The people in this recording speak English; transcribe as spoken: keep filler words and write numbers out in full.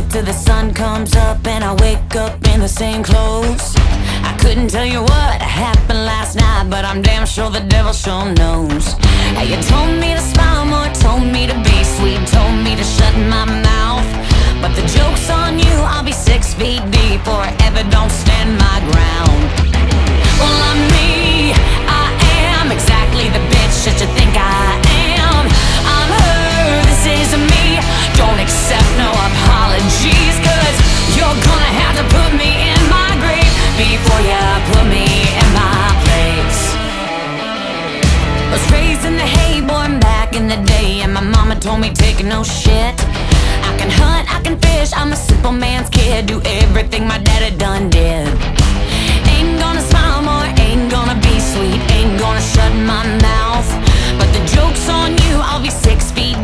till the sun comes up and I wake up in the same clothes. I couldn't tell you what happened last night, but I'm damn sure the devil sure knows. Hey, you told me to smile more, told me to be sweet, told me to shut my mouth, but the joke's on you, I'll be six feet deep forever, don't stand my ground. Well, I'm me, I am exactly the bitch that you think I am. I'm her, this is me, don't accept no apologies, cause you're gonna have to put me in my grave before you put me in my place. I was raised in the hay born back in the day, and my mama told me take no shit. I can hunt, I can fish, I'm a simple man's kid, do everything my daddy done did. Ain't gonna smile more, ain't gonna be sweet, ain't gonna shut my mouth, but the joke's on you, I'll be six feet